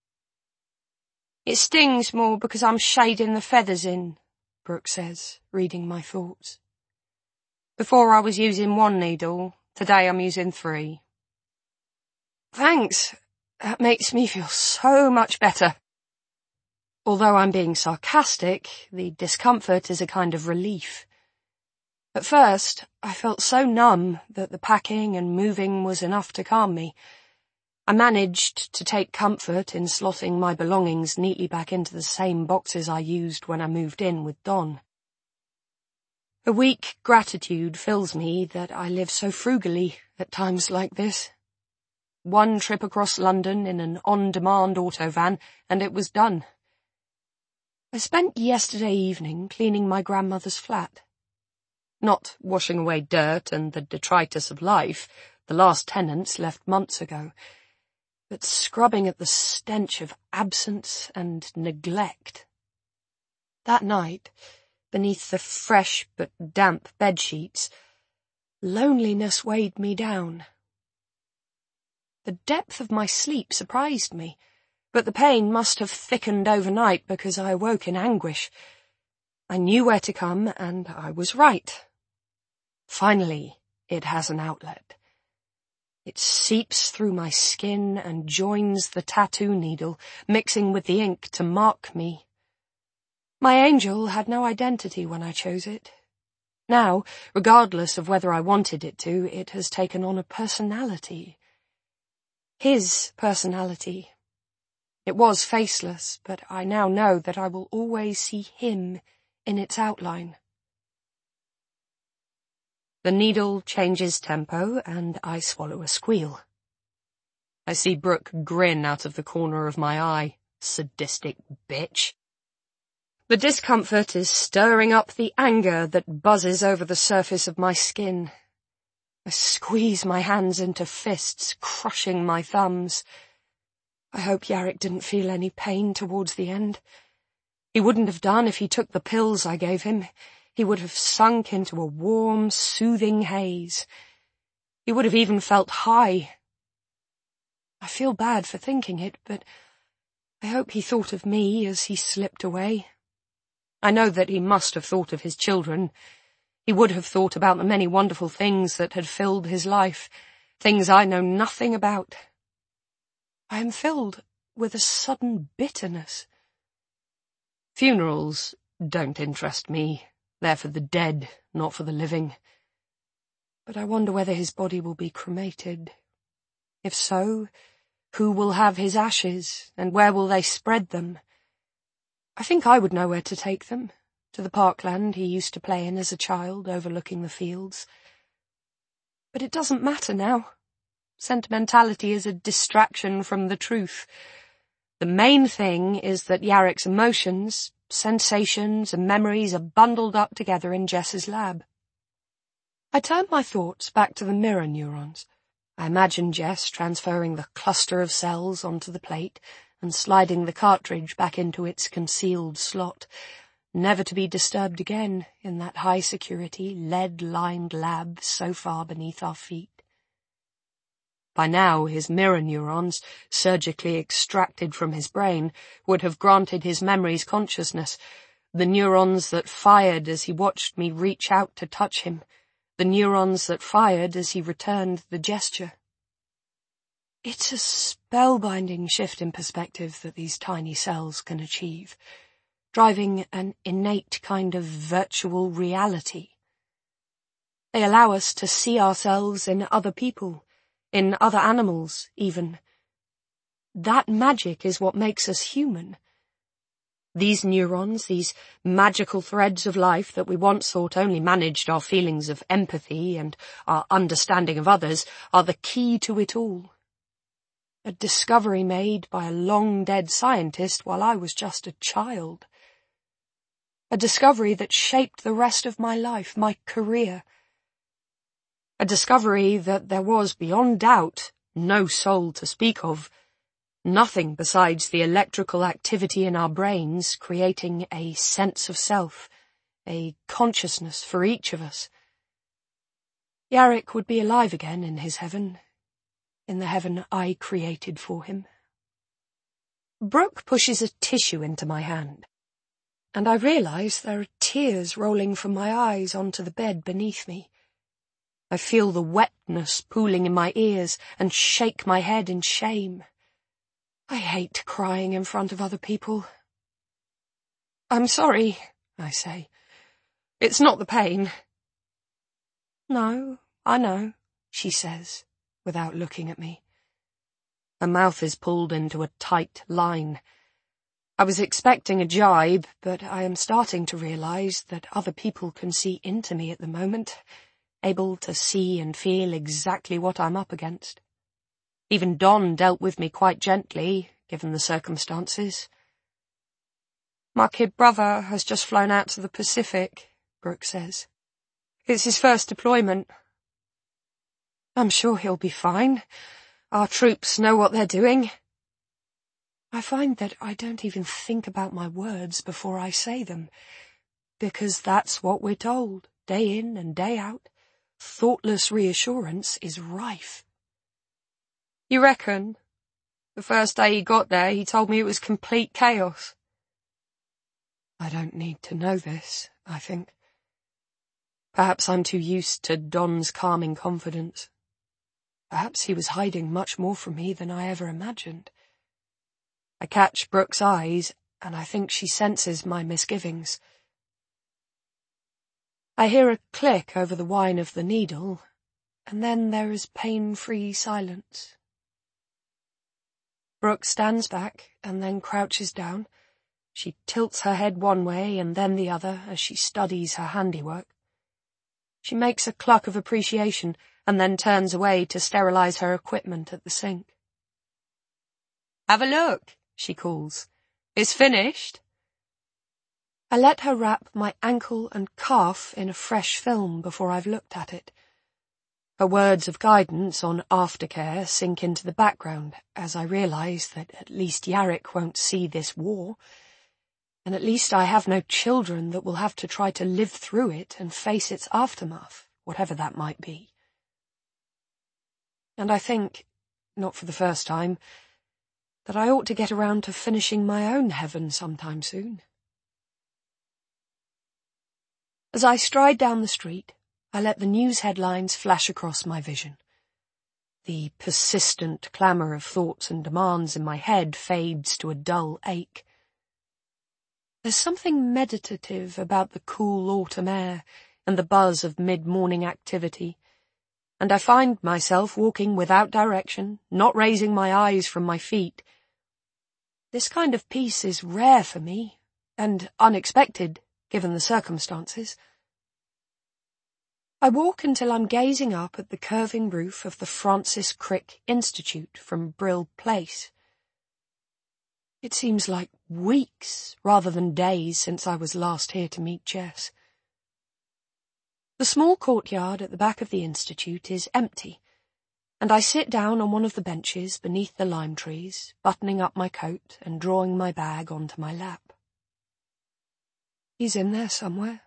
B: It stings more because I'm shading the feathers in, Brooke says, reading my thoughts. Before I was using one needle, today I'm using three. Thanks. That makes me feel so much better. Although I'm being sarcastic, the discomfort is a kind of relief. At first, I felt so numb that the packing and moving was enough to calm me. I managed to take comfort in slotting my belongings neatly back into the same boxes I used when I moved in with Don. A weak gratitude fills me that I live so frugally at times like this. One trip across London in an on-demand autovan, and it was done. I spent yesterday evening cleaning my grandmother's flat. Not washing away dirt and the detritus of life, the last tenants left months ago, but scrubbing at the stench of absence and neglect. That night, beneath the fresh but damp bedsheets, loneliness weighed me down. The depth of my sleep surprised me, but the pain must have thickened overnight because I awoke in anguish. I knew where to come, and I was right. Finally, it has an outlet. It seeps through my skin and joins the tattoo needle, mixing with the ink to mark me. My angel had no identity when I chose it. Now, regardless of whether I wanted it to, it has taken on a personality. His personality. It was faceless, but I now know that I will always see him in its outline. The needle changes tempo, and I swallow a squeal. I see Brooke grin out of the corner of my eye. Sadistic bitch. The discomfort is stirring up the anger that buzzes over the surface of my skin. I squeeze my hands into fists, crushing my thumbs. I hope Yarrick didn't feel any pain towards the end. He wouldn't have done if he took the pills I gave him. He would have sunk into a warm, soothing haze. He would have even felt high. I feel bad for thinking it, but I hope he thought of me as he slipped away. I know that he must have thought of his children. He would have thought about the many wonderful things that had filled his life, things I know nothing about. I am filled with a sudden bitterness. Funerals don't interest me. They're for the dead, not for the living. But I wonder whether his body will be cremated. If so, who will have his ashes, and where will they spread them? I think I would know where to take them, to the parkland he used to play in as a child, overlooking the fields. But it doesn't matter now. Sentimentality is a distraction from the truth. The main thing is that Yarrick's emotions, sensations and memories are bundled up together in Jess's lab. I turned my thoughts back to the mirror neurons. I imagined Jess transferring the cluster of cells onto the plate and sliding the cartridge back into its concealed slot, never to be disturbed again in that high-security, lead-lined lab so far beneath our feet. By now, his mirror neurons, surgically extracted from his brain, would have granted his memories consciousness, the neurons that fired as he watched me reach out to touch him, the neurons that fired as he returned the gesture. It's a spellbinding shift in perspective that these tiny cells can achieve, driving an innate kind of virtual reality. They allow us to see ourselves in other people, in other animals, even. That magic is what makes us human. These neurons, these magical threads of life that we once thought only managed our feelings of empathy and our understanding of others, are the key to it all. A discovery made by a long-dead scientist while I was just a child. A discovery that shaped the rest of my life, my career. A discovery that there was, beyond doubt, no soul to speak of, nothing besides the electrical activity in our brains creating a sense of self, a consciousness for each of us. Yarrick would be alive again in his heaven, in the heaven I created for him. Brooke pushes a tissue into my hand, and I realise there are tears rolling from my eyes onto the bed beneath me. I feel the wetness pooling in my ears and shake my head in shame. I hate crying in front of other people. "I'm sorry," I say. "It's not the pain." "No, I know," she says, without looking at me. Her mouth is pulled into a tight line. I was expecting a jibe, but I am starting to realise that other people can see into me at the moment, able to see and feel exactly what I'm up against. Even Don dealt with me quite gently, given the circumstances. "My kid brother has just flown out to the Pacific," Brooke says. "It's his first deployment. I'm sure he'll be fine. Our troops know what they're doing." I find that I don't even think about my words before I say them, because that's what we're told, day in and day out. Thoughtless reassurance is rife. "You reckon? The first day he got there, he told me it was complete chaos." I don't need to know this, I think. Perhaps I'm too used to Don's calming confidence. Perhaps he was hiding much more from me than I ever imagined. I catch Brooke's eyes, and I think she senses my misgivings. I hear a click over the whine of the needle, and then there is pain-free silence. Brooke stands back and then crouches down. She tilts her head one way and then the other as she studies her handiwork. She makes a cluck of appreciation and then turns away to sterilize her equipment at the sink. "Have a look," she calls. "It's finished." I let her wrap my ankle and calf in a fresh film before I've looked at it. Her words of guidance on aftercare sink into the background as I realise that at least Yarrick won't see this war, and at least I have no children that will have to try to live through it and face its aftermath, whatever that might be. And I think, not for the first time, that I ought to get around to finishing my own heaven sometime soon. As I stride down the street, I let the news headlines flash across my vision. The persistent clamour of thoughts and demands in my head fades to a dull ache. There's something meditative about the cool autumn air and the buzz of mid-morning activity, and I find myself walking without direction, not raising my eyes from my feet. This kind of peace is rare for me, and unexpected, given the circumstances. I walk until I'm gazing up at the curving roof of the Francis Crick Institute from Brill Place. It seems like weeks rather than days since I was last here to meet Jess. The small courtyard at the back of the institute is empty, and I sit down on one of the benches beneath the lime trees, buttoning up my coat and drawing my bag onto my lap. He's in there somewhere.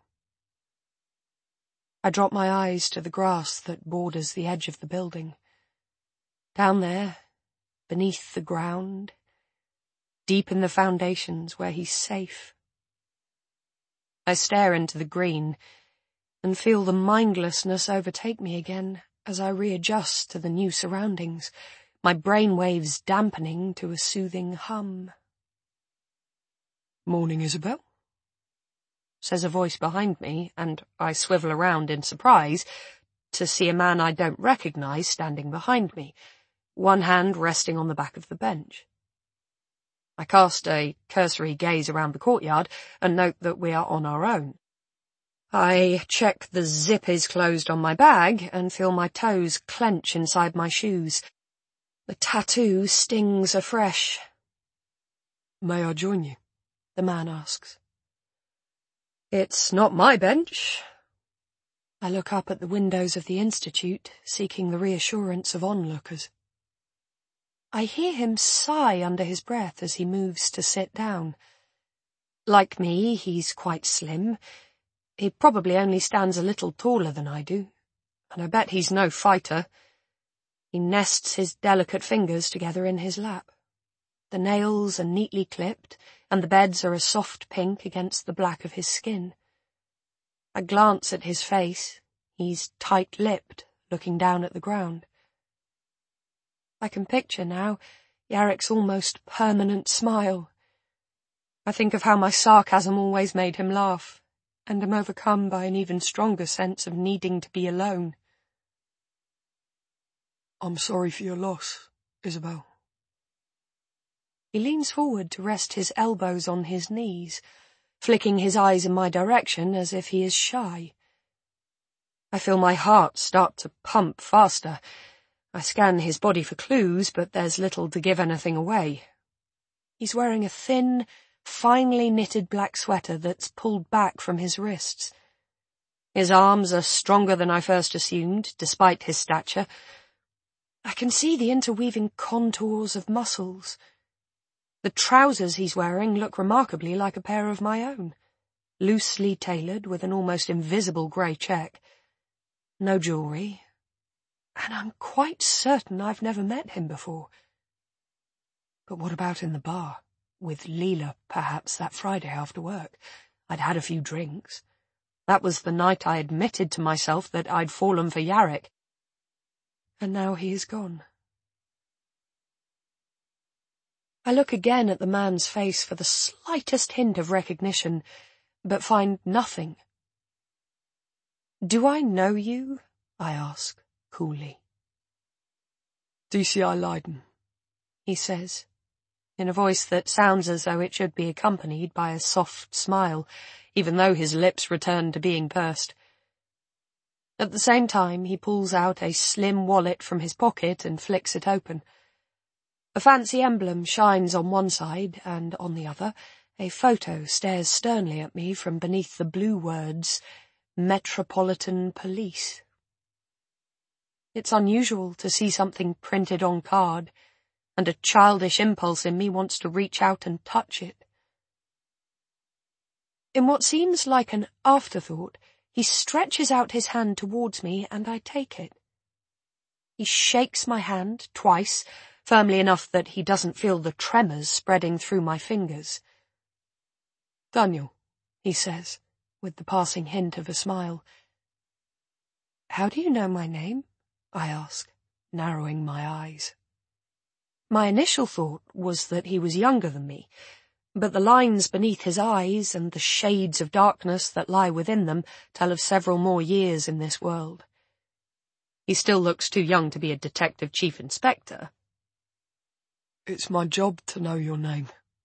B: I drop my eyes to the grass that borders the edge of the building. Down there, beneath the ground, deep in the foundations where he's safe. I stare into the green and feel the mindlessness overtake me again as I readjust to the new surroundings, my brainwaves dampening to a soothing hum.
C: "Morning, Isabel,"
B: says a voice behind me, and I swivel around in surprise to see a man I don't recognise standing behind me, one hand resting on the back of the bench. I cast a cursory gaze around the courtyard and note that we are on our own. I check the zip is closed on my bag and feel my toes clench inside my shoes. The tattoo stings afresh.
C: "May I join you?"
B: the man asks. It's not my bench. I look up at the windows of the institute, seeking the reassurance of onlookers. I hear him sigh under his breath as he moves to sit down. Like me, he's quite slim. He probably only stands a little taller than I do, and I bet he's no fighter. He nests his delicate fingers together in his lap. The nails are neatly clipped, and the beds are a soft pink against the black of his skin. I glance at his face. He's tight-lipped, looking down at the ground. I can picture now Yarek's almost permanent smile. I think of how my sarcasm always made him laugh, and am overcome by an even stronger sense of needing to be alone.
C: I'm sorry for your loss, Isabel.
B: He leans forward to rest his elbows on his knees, flicking his eyes in my direction as if he is shy. I feel my heart start to pump faster. I scan his body for clues, but there's little to give anything away. He's wearing a thin, finely knitted black sweater that's pulled back from his wrists. His arms are stronger than I first assumed, despite his stature. I can see the interweaving contours of muscles. The trousers he's wearing look remarkably like a pair of my own, loosely tailored with an almost invisible grey check. No jewellery, and I'm quite certain I've never met him before. But what about in the bar? With Leela, perhaps, that Friday after work. I'd had a few drinks. That was the night I admitted to myself that I'd fallen for Yarek. And now he is gone. I look again at the man's face for the slightest hint of recognition, but find nothing. "Do I know you?" I ask, coolly.
C: D C I Leiden,
B: he says, in a voice that sounds as though it should be accompanied by a soft smile, even though his lips return to being pursed. At the same time, he pulls out a slim wallet from his pocket and flicks it open. A fancy emblem shines on one side, and on the other, a photo stares sternly at me from beneath the blue words, Metropolitan Police. It's unusual to see something printed on card, and a childish impulse in me wants to reach out and touch it. In what seems like an afterthought, he stretches out his hand towards me, and I take it. He shakes my hand twice, firmly enough that he doesn't feel the tremors spreading through my fingers.
C: Daniel,
B: he says, with the passing hint of a smile. How do you know my name? I ask, narrowing my eyes. My initial thought was that he was younger than me, but the lines beneath his eyes and the shades of darkness that lie within them tell of several more years in this world. He still looks too young to be a detective chief inspector.
C: It's my job to know your name.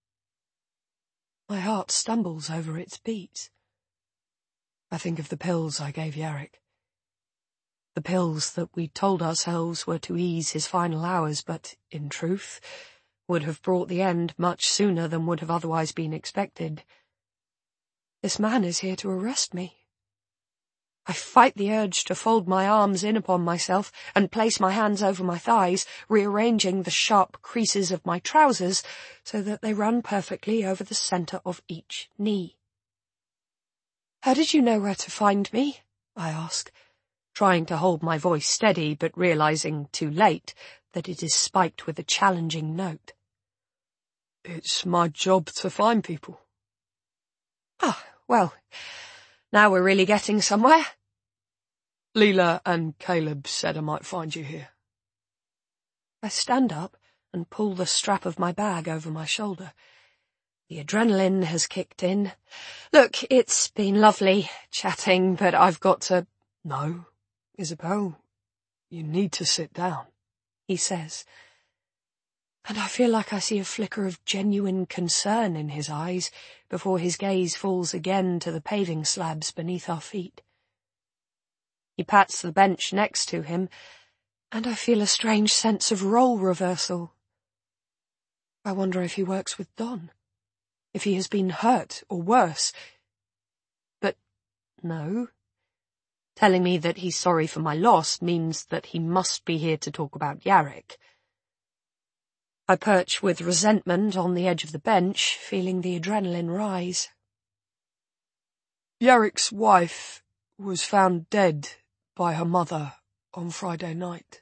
B: My heart stumbles over its beats. I think of the pills I gave Yarek. The pills that we told ourselves were to ease his final hours, but, in truth, would have brought the end much sooner than would have otherwise been expected. This man is here to arrest me. I fight the urge to fold my arms in upon myself and place my hands over my thighs, rearranging the sharp creases of my trousers so that they run perfectly over the centre of each knee. How did you know where to find me? I ask, trying to hold my voice steady but realizing too late that it is spiked with a challenging note.
C: It's my job to find people.
B: Ah, well, now we're really getting somewhere.
C: Leela and Caleb said I might find you here.
B: I stand up and pull the strap of my bag over my shoulder. The adrenaline has kicked in. Look, it's been lovely chatting, but I've got to...
C: No, Isabel, you need to sit down,
B: he says. And I feel like I see a flicker of genuine concern in his eyes before his gaze falls again to the paving slabs beneath our feet. He pats the bench next to him, and I feel a strange sense of role reversal. I wonder if he works with Don, if he has been hurt or worse. But no. Telling me that he's sorry for my loss means that he must be here to talk about Yarek. I perch with resentment on the edge of the bench, feeling the adrenaline rise.
C: Yarrick's wife was found dead by her mother on Friday night.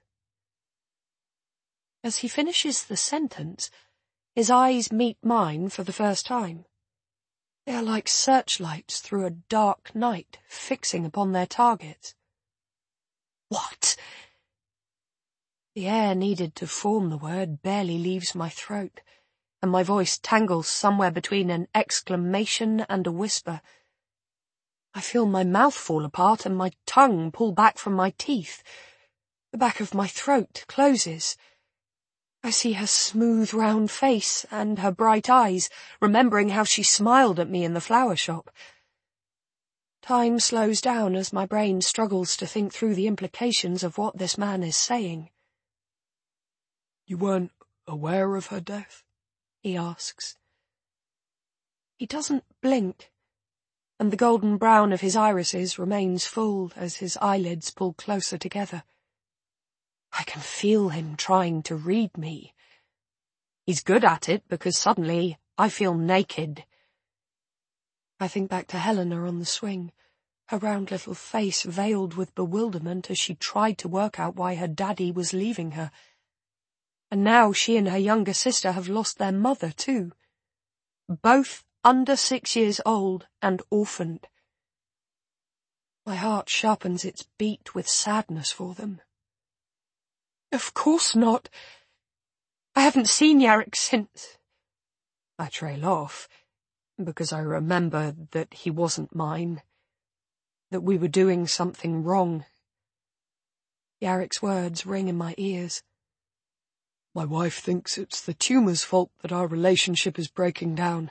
B: As he finishes the sentence, his eyes meet mine for the first time. They are like searchlights through a dark night, fixing upon their targets. What? The air needed to form the word barely leaves my throat, and my voice tangles somewhere between an exclamation and a whisper. I feel my mouth fall apart and my tongue pull back from my teeth. The back of my throat closes. I see her smooth round face and her bright eyes, remembering how she smiled at me in the flower shop. Time slows down as my brain struggles to think through the implications of what this man is saying.
C: You weren't aware of her death?
B: He asks. He doesn't blink, and the golden brown of his irises remains full as his eyelids pull closer together. I can feel him trying to read me. He's good at it because suddenly I feel naked. I think back to Helena on the swing, her round little face veiled with bewilderment as she tried to work out why her daddy was leaving her. And now she and her younger sister have lost their mother too. Both under six years old and orphaned. My heart sharpens its beat with sadness for them. Of course not. I haven't seen Yarrick since. I trail off, because I remember that he wasn't mine, that we were doing something wrong. Yarrick's words ring in my ears.
C: My wife thinks it's the tumour's fault that our relationship is breaking down.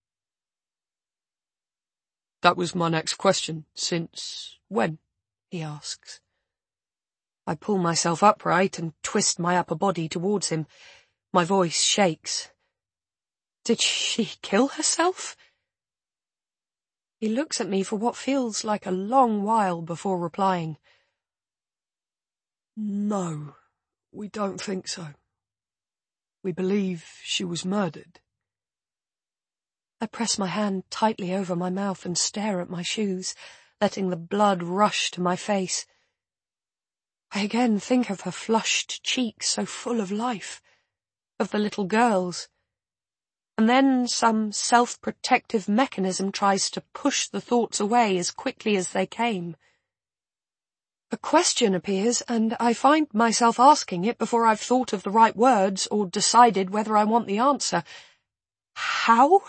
C: That was my next question. Since when?
B: He asks. I pull myself upright and twist my upper body towards him. My voice shakes. Did she kill herself? He looks at me for what feels like a long while before replying.
C: No, we don't think so. We believe she was murdered.
B: I press my hand tightly over my mouth and stare at my shoes, letting the blood rush to my face. I again think of her flushed cheeks so full of life, of the little girls, and then some self-protective mechanism tries to push the thoughts away as quickly as they came. A question appears, and I find myself asking it before I've thought of the right words or decided whether I want the answer. How?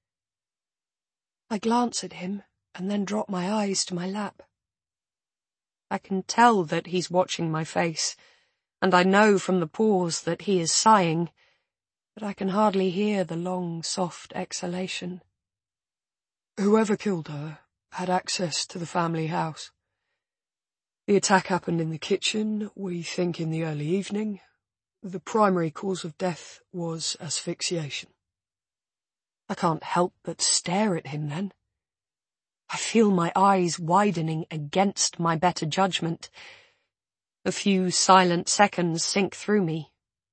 B: I glance at him and then drop my eyes to my lap. I can tell that he's watching my face, and I know from the pause that he is sighing, but I can hardly hear the long, soft exhalation.
C: Whoever killed her had access to the family house. The attack happened in the kitchen, we think in the early evening. The primary cause of death was asphyxiation.
B: I can't help but stare at him then. I feel my eyes widening against my better judgment. A few silent seconds sink through me.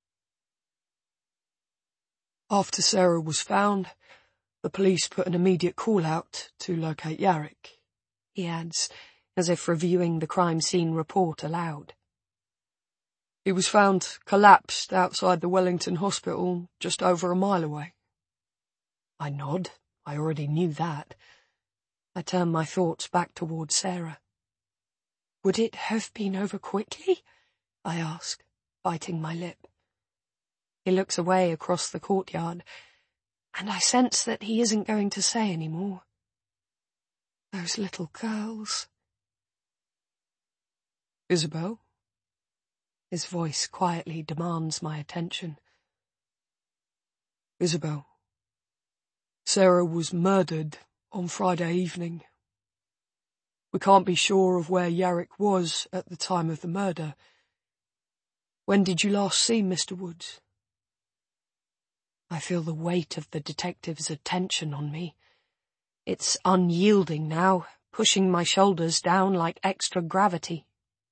C: After Sarah was found, the police put an immediate call out to locate Yarrick,
B: he adds, as if reviewing the crime scene report aloud.
C: He was found collapsed outside the Wellington Hospital just over a mile away.
B: I nod. I already knew that. I turn my thoughts back towards Sarah. Would it have been over quickly? I ask, biting my lip. He looks away across the courtyard, and I sense that he isn't going to say any more. Those little girls.
C: Isabel?
B: His voice quietly demands my attention.
C: Isabel. Sarah was murdered on Friday evening. We can't be sure of where Yarrick was at the time of the murder. When did you last see Mister Woods?
B: I feel the weight of the detective's attention on me. It's unyielding now, pushing my shoulders down like extra gravity.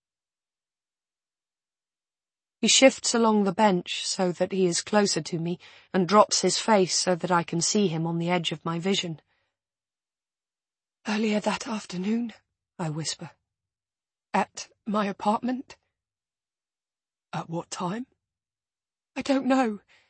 B: He shifts along the bench so that he is closer to me and drops his face so that I can see him on the edge of my vision.
C: Earlier that afternoon, I whisper. At my apartment. At what time?
B: I don't know.